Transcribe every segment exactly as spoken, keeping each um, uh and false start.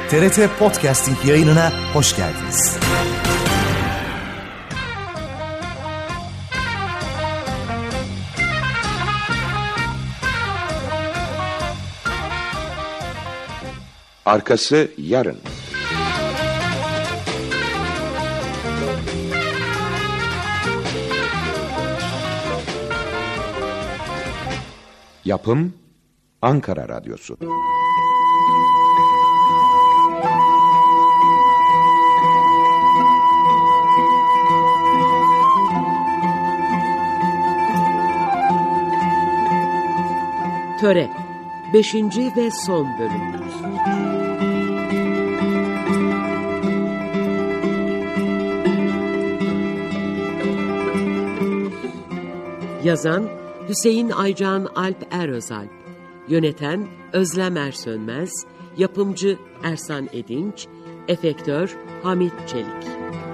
T R T Podcasting yayınına hoş geldiniz. Arkası yarın. Yapım Ankara Radyosu. Töre beşinci ve son bölüm. Yazan Hüseyin Aycan Alp Erözalp, yöneten Özlem Ersönmez, yapımcı Ersan Edinç, efektör Hamit Çelik.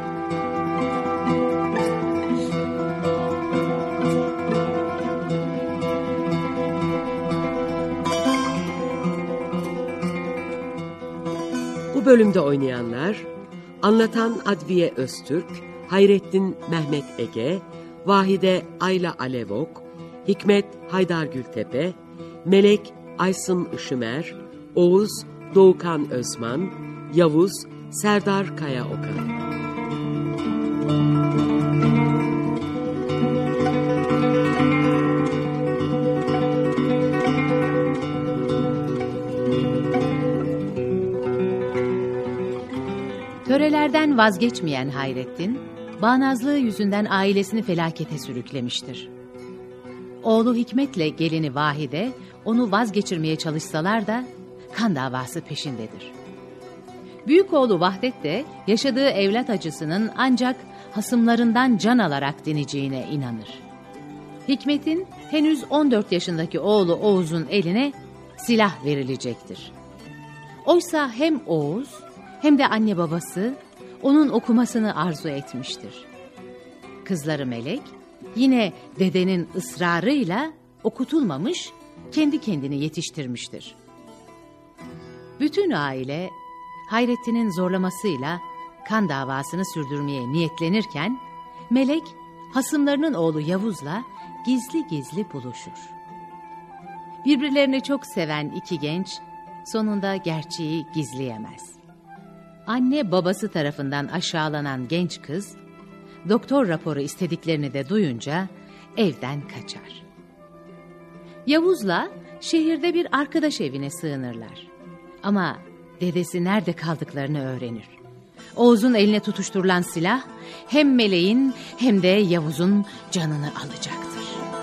Bu bölümde oynayanlar: anlatan Adviye Öztürk, Hayrettin Mehmet Ege, Vahide Ayla Alevok, Hikmet Haydar Gültepe, Melek Aysın Işımer, Oğuz Doğukan Özman, Yavuz Serdar Kaya Okan. Törelerden vazgeçmeyen Hayrettin, bağnazlığı yüzünden ailesini felakete sürüklemiştir. Oğlu Hikmet'le gelini Vahide onu vazgeçirmeye çalışsalar da kan davası peşindedir. Büyük oğlu Vahdet de yaşadığı evlat acısının ancak hasımlarından can alarak dineceğine inanır. Hikmet'in henüz on dört yaşındaki oğlu Oğuz'un eline silah verilecektir. Oysa hem Oğuz hem de anne babası onun okumasını arzu etmiştir. Kızları Melek yine dedenin ısrarıyla okutulmamış, kendi kendini yetiştirmiştir. Bütün aile Hayrettin'in zorlamasıyla kan davasını sürdürmeye niyetlenirken Melek hasımlarının oğlu Yavuz'la gizli gizli buluşur. Birbirlerini çok seven iki genç sonunda gerçeği gizleyemez. Anne babası tarafından aşağılanan genç kız, doktor raporu istediklerini de duyunca evden kaçar. Yavuz'la şehirde bir arkadaş evine sığınırlar. Ama dedesi nerede kaldıklarını öğrenir. Oğuz'un eline tutuşturulan silah hem Meleğin hem de Yavuz'un canını alacaktır.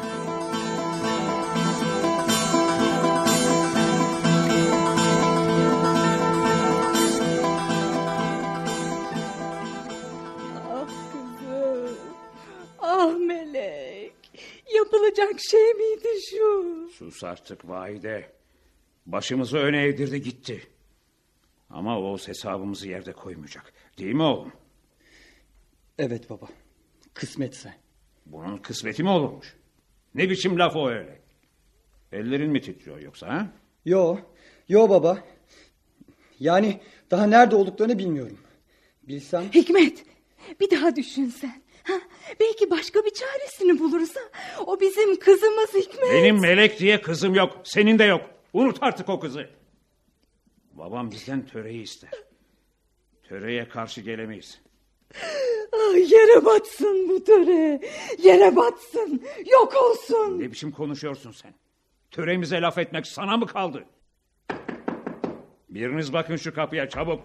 Yapılacak şey miydi şu? Sus artık Vahide. Başımızı öne eğdirdi gitti. Ama Oğuz hesabımızı yerde koymayacak. Değil mi oğlum? Evet baba. Kısmetse. Bunun kısmeti mi olurmuş? Ne biçim laf o öyle? Ellerin mi titriyor yoksa ha? Yo. Yo baba. Yani daha nerede olduklarını bilmiyorum. Bilsem... Hikmet, bir daha düşünsen. Ha, belki başka bir çaresini buluruz. Ha? O bizim kızımız Hikmet. Benim Melek diye kızım yok. Senin de yok. Unut artık o kızı. Babam bizden töreyi ister. Töreye karşı gelemeyiz. Ah, yere batsın bu töre. Yere batsın. Yok olsun. Ne biçim konuşuyorsun sen? Töremize laf etmek sana mı kaldı? Biriniz bakın şu kapıya çabuk.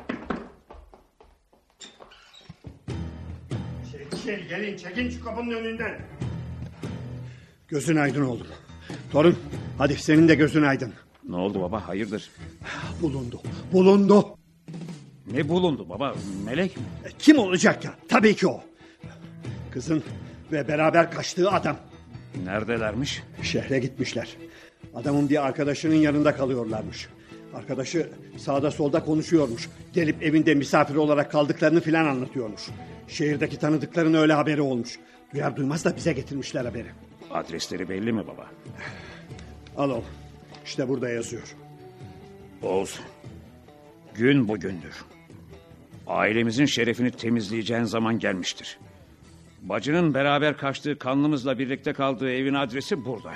Çekil, gelin çekin şu kapının önünden. Gözün aydın oğlum. Torun hadi senin de gözün aydın. Ne oldu baba, hayırdır? Bulundu bulundu. Ne bulundu baba, Melek mi? E, kim olacak ya, tabii ki o. Kızın ve beraber kaçtığı adam. Neredelermiş? Şehre gitmişler. Adamın bir arkadaşının yanında kalıyorlarmış. Arkadaşı sağda solda konuşuyormuş. Gelip evinde misafir olarak kaldıklarını filan anlatıyormuş. Şehirdeki tanıdıklarının öyle haberi olmuş. Duyar duymaz da bize getirmişler haberi. Adresleri belli mi baba? Al oğlum. İşte burada yazıyor. Oğuz, Gün bugündür. Ailemizin şerefini temizleyeceğin zaman gelmiştir. Bacının beraber kaçtığı, kanlımızla birlikte kaldığı evin adresi burada.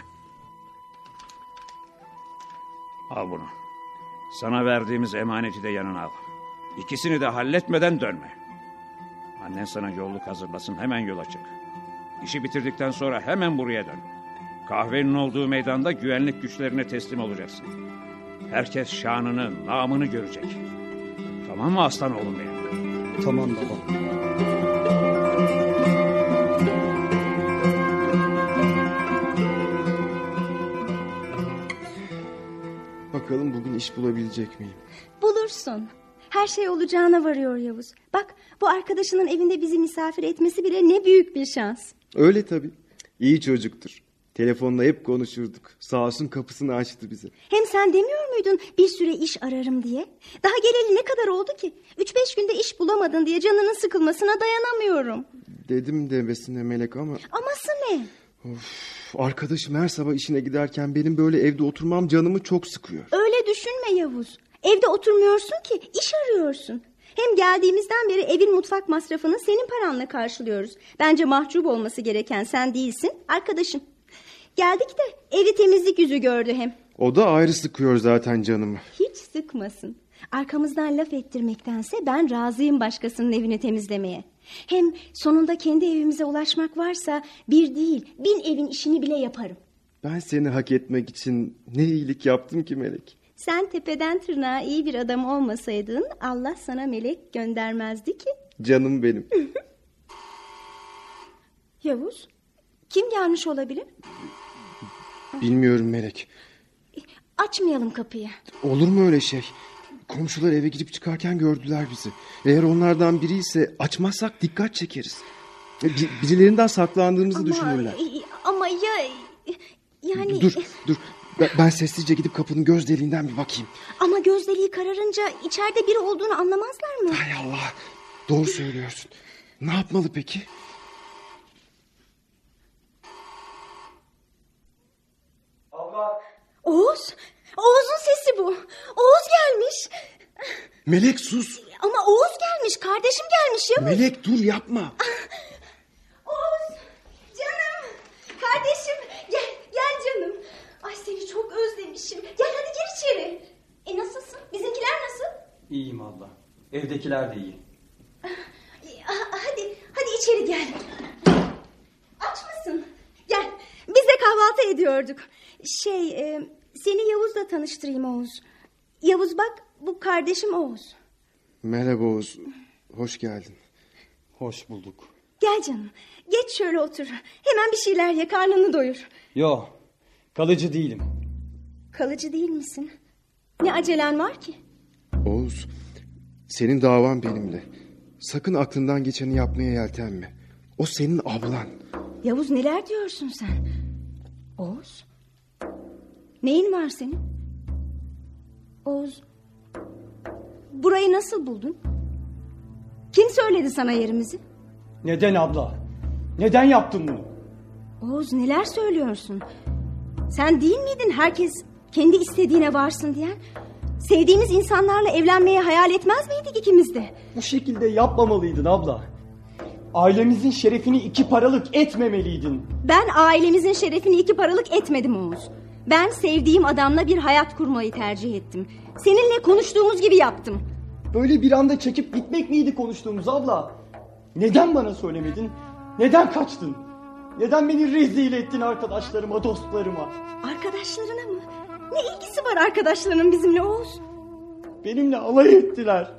Al bunu. Sana verdiğimiz emaneti de yanına al. İkisini de halletmeden dönme. Annen sana yolluk hazırlasın, hemen yola çık. İşi bitirdikten sonra hemen buraya dön. Kahvenin olduğu meydanda güvenlik güçlerine teslim olacaksın. Herkes şanını, namını görecek. Tamam mı aslan oğlum benim? Tamam baba. Bakalım bugün iş bulabilecek miyim? Bulursun. Her şey olacağına varıyor Yavuz. Bak, bu arkadaşının evinde bizi misafir etmesi bile ne büyük bir şans. Öyle tabii. İyi çocuktur. Telefonla hep konuşurduk. Sağ olsun kapısını açtı bize. Hem sen demiyor muydun bir süre iş ararım diye? Daha geleli ne kadar oldu ki? Üç beş günde iş bulamadın diye canının sıkılmasına dayanamıyorum. Dedim demesine Melek ama... Aması ne? Of, arkadaşım her sabah işine giderken benim böyle evde oturmam canımı çok sıkıyor. Öyle düşünme Yavuz. Evde oturmuyorsun ki, iş arıyorsun. Hem geldiğimizden beri evin mutfak masrafını senin paranla karşılıyoruz. Bence mahcup olması gereken sen değilsin, arkadaşın. Geldik de evi temizlik yüzü gördü hem. O da ayrı sıkıyor zaten canımı. Hiç sıkmasın. Arkamızdan laf ettirmektense ben razıyım başkasının evini temizlemeye. Hem sonunda kendi evimize ulaşmak varsa bir değil bin evin işini bile yaparım. Ben seni hak etmek için ne iyilik yaptım ki Melek? Sen tepeden tırnağa iyi bir adam olmasaydın Allah sana melek göndermezdi ki. Canım benim. Yavuz, kim gelmiş olabilir? Bilmiyorum Melek. Açmayalım kapıyı. Olur mu öyle şey? Komşular eve girip çıkarken gördüler bizi. Eğer onlardan biri ise açmazsak dikkat çekeriz. Bir, birilerinden saklandığımızı ama, düşünürler. Ama ya... Yani... Dur, dur. Ben, ben sessizce gidip kapının göz deliğinden bir bakayım. Ama göz deliği kararınca içeride biri olduğunu anlamazlar mı? Hay Allah. Doğru söylüyorsun. Ne yapmalı peki? Abla. Oğuz. Oğuz'un sesi bu. Oğuz gelmiş. Melek sus. Ama Oğuz gelmiş. Kardeşim gelmiş ya. Melek dur yapma. Oğuz. Canım. Kardeşim. Gel, gel canım. Ay seni çok özlemişim. Gel hadi gir içeri. E nasılsın? Bizimkiler nasıl? İyiyim abla. Evdekiler de iyi. Hadi, hadi içeri gel. Aç mısın? Gel. Biz de kahvaltı ediyorduk. Şey, e, seni Yavuz'la tanıştırayım Oğuz. Yavuz bak, bu kardeşim Oğuz. Merhaba Oğuz. Hoş geldin. Hoş bulduk. Gel canım. Geç şöyle otur. Hemen bir şeyler ye, karnını doyur. Yo, kalıcı değilim. Kalıcı değil misin? Ne acelen var ki? Oğuz, senin davan benimle. Sakın aklından geçeni yapmaya yeltenme. O senin ablan. Yavuz neler diyorsun sen? Oğuz? Neyin var senin? Oğuz, burayı nasıl buldun? Kim söyledi sana yerimizi? Neden abla? Neden yaptın bunu? Oğuz neler söylüyorsun? Sen değil miydin herkes kendi istediğine varsın diyen? Sevdiğimiz insanlarla evlenmeyi hayal etmez miydik ikimiz de? Bu şekilde yapmamalıydın abla. Ailemizin şerefini iki paralık etmemeliydin. Ben ailemizin şerefini iki paralık etmedim Oğuz. Ben sevdiğim adamla bir hayat kurmayı tercih ettim. Seninle konuştuğumuz gibi yaptım. Böyle bir anda çekip gitmek miydi konuştuğumuz abla? Neden bana söylemedin? Neden kaçtın? Neden beni rezil ettin arkadaşlarıma, dostlarıma? Arkadaşlarına mı? Ne ilgisi var arkadaşlarının bizimle Oğuz? Benimle alay ettiler.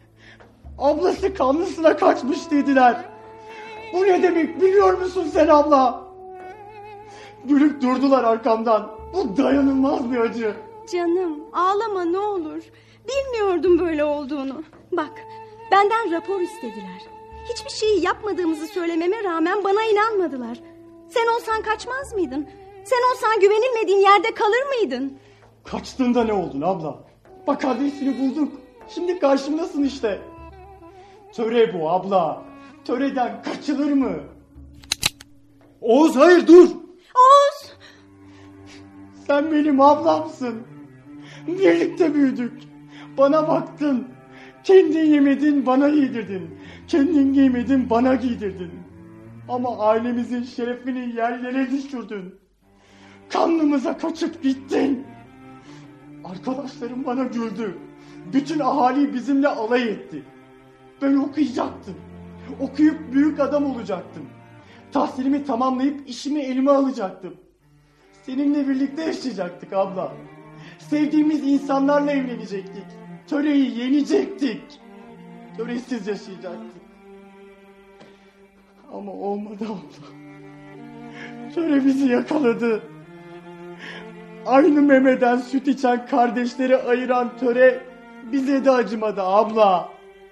Ablası kanlısına kaçmış dediler. Bu ne demek biliyor musun sen abla? Gülüp durdular arkamdan. Bu dayanılmaz bir acı. Canım ağlama ne olur. Bilmiyordum böyle olduğunu. Bak benden rapor istediler. Hiçbir şeyi yapmadığımızı söylememe rağmen bana inanmadılar. Sen olsan kaçmaz mıydın? Sen olsan güvenilmediğin yerde kalır mıydın? Kaçtığında ne oldun abla? Bak adresini bulduk. Şimdi karşımdasın işte. Töre bu abla. Töreden kaçılır mı? Oğuz hayır dur. Oğuz. Sen benim ablamsın. Birlikte büyüdük. Bana baktın. Kendin yemedin, bana yedirdin. Kendin giymedin, bana giydirdin. Ama ailemizin şerefini yerlere düşürdün. Kanlımıza kaçıp gittin. Arkadaşlarım bana güldü. Bütün ahali bizimle alay etti. Ben okuyacaktım. Okuyup büyük adam olacaktım. Tahsilimi tamamlayıp işimi elime alacaktım. Seninle birlikte yaşayacaktık abla. Sevdiğimiz insanlarla evlenecektik. Töreyi yenecektik. Töresiz yaşayacaktık. Ama olmadı abla. Töre bizi yakaladı. Aynı memeden süt içen kardeşleri ayıran töre bize de acımadı abla.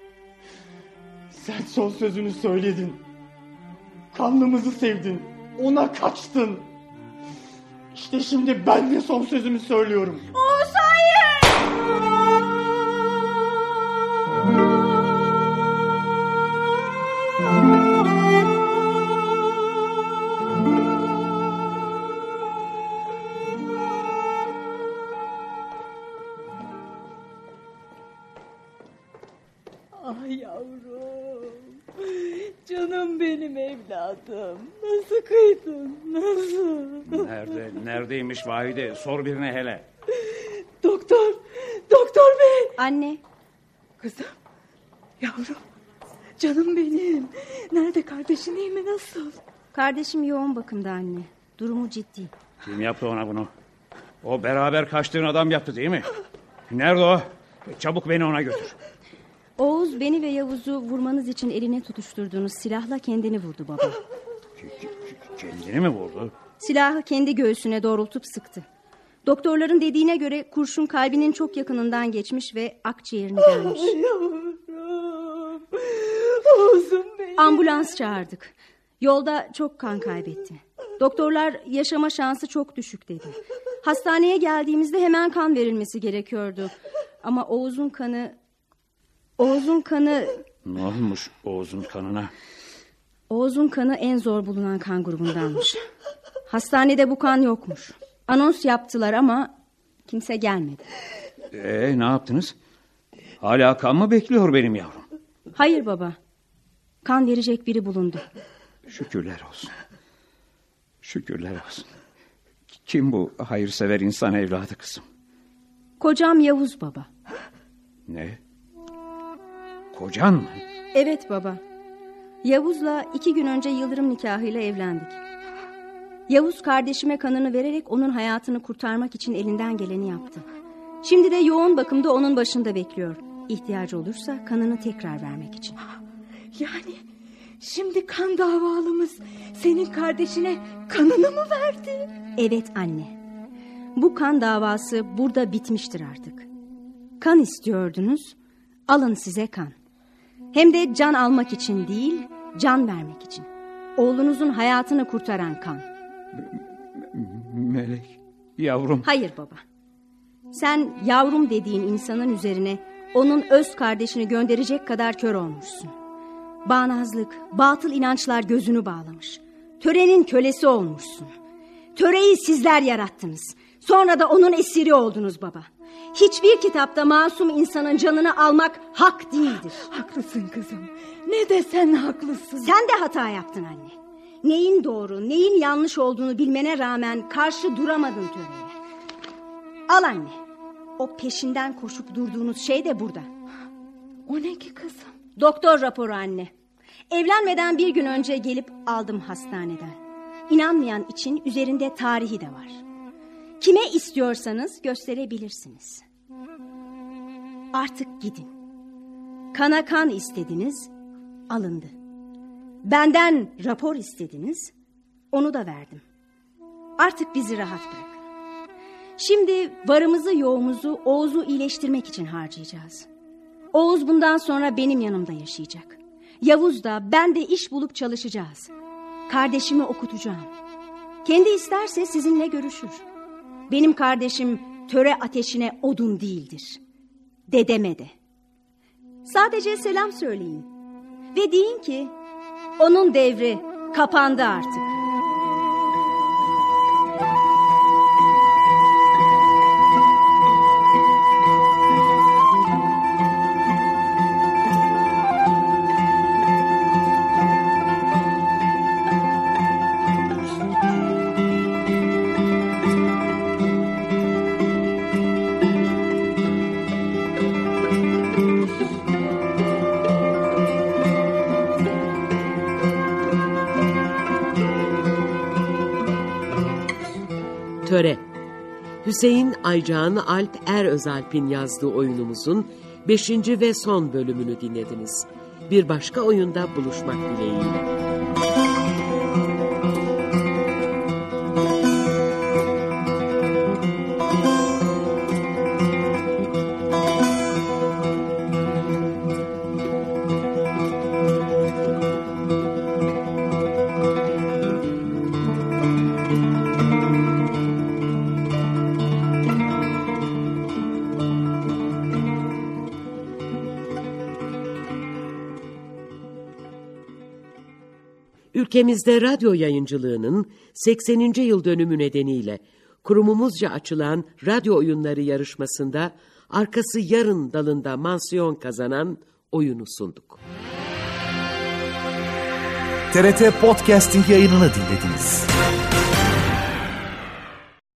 Sen son sözünü söyledin. Kanlımızı sevdin. Ona kaçtın. İşte şimdi ben de son sözümü söylüyorum. Oğuz hayır! Ah yavrum, canım benim evladım. Nasıl kıydın, nasıl? Nerede, neredeymiş Vahide? Sor birine hele. Doktor, doktor bey. Anne. Kızım, yavrum, canım benim. Nerede kardeşin, iyi mi, nasıl? Kardeşim yoğun bakımda anne. Durumu ciddi. Kim yaptı ona bunu? O beraber kaçtığın adam yaptı değil mi? Nerede o? Çabuk beni ona götür. Oğuz beni ve Yavuz'u vurmanız için eline tutuşturduğunuz silahla kendini vurdu baba. Kendini mi vurdu? Silahı kendi göğsüne doğrultup sıktı. Doktorların dediğine göre kurşun kalbinin çok yakınından geçmiş ve akciğerini delmiş. Ay yavrum, Oğuzum benim. Ambulans çağırdık. Yolda çok kan kaybetti. Doktorlar yaşama şansı çok düşük dedi. Hastaneye geldiğimizde hemen kan verilmesi gerekiyordu. Ama Oğuz'un kanı... Oğuz'un kanı... Ne olmuş Oğuz'un kanına? Oğuz'un kanı en zor bulunan kan grubundanmış. Hastanede bu kan yokmuş. Anons yaptılar ama kimse gelmedi. Ee, ne yaptınız? Hala kan mı bekliyor benim yavrum? Hayır baba. Kan verecek biri bulundu. Şükürler olsun. Şükürler olsun. Kim bu hayırsever insan evladı kızım? Kocam Yavuz baba. Ne? Kocan mı? Evet baba. Yavuz'la iki gün önce yıldırım nikahıyla evlendik. Yavuz kardeşime kanını vererek onun hayatını kurtarmak için elinden geleni yaptı. Şimdi de yoğun bakımda onun başında bekliyor. İhtiyacı olursa kanını tekrar vermek için. Yani şimdi kan davalımız senin kardeşine kanını mı verdi? Evet anne. Bu kan davası burada bitmiştir artık. Kan istiyordunuz, alın size kan. Hem de can almak için değil, can vermek için. Oğlunuzun hayatını kurtaran kan. Melek, yavrum. Hayır baba. Sen yavrum dediğin insanın üzerine onun öz kardeşini gönderecek kadar kör olmuşsun. Bağnazlık, batıl inançlar gözünü bağlamış. Törenin kölesi olmuşsun. Töreyi sizler yarattınız. Sonra da onun esiri oldunuz baba. Hiçbir kitapta masum insanın canını almak hak değildir. Haklısın kızım. Ne desen haklısın. Sen de hata yaptın anne. Neyin doğru, neyin yanlış olduğunu bilmene rağmen karşı duramadın töreye. Al anne. O peşinden koşup durduğunuz şey de burada. O ne ki kızım? Doktor raporu anne. Evlenmeden bir gün önce gelip aldım hastaneden. İnanmayan için üzerinde tarihi de var. Kime istiyorsanız gösterebilirsiniz. Artık gidin. Kana kan istediniz, alındı. Benden rapor istediniz, onu da verdim. Artık bizi rahat bırakın. Şimdi varımızı yoğumuzu Oğuz'u iyileştirmek için harcayacağız. Oğuz bundan sonra benim yanımda yaşayacak. Yavuz da ben de iş bulup çalışacağız. Kardeşimi okutacağım. Kendi isterse sizinle görüşür. Benim kardeşim töre ateşine odun değildir. Dedeme de. Sadece selam söyleyin. Ve deyin ki onun devri kapandı artık. Hüseyin Aycan Alp Erözalp'in yazdığı oyunumuzun beşinci ve son bölümünü dinlediniz. Bir başka oyunda buluşmak dileğiyle. Ülkemizde radyo yayıncılığının sekseninci yıl dönümü nedeniyle kurumumuzca açılan radyo oyunları yarışmasında Arkası Yarın dalında mansiyon kazanan oyunu sunduk. T R T Podcasting yayınını dinlediniz.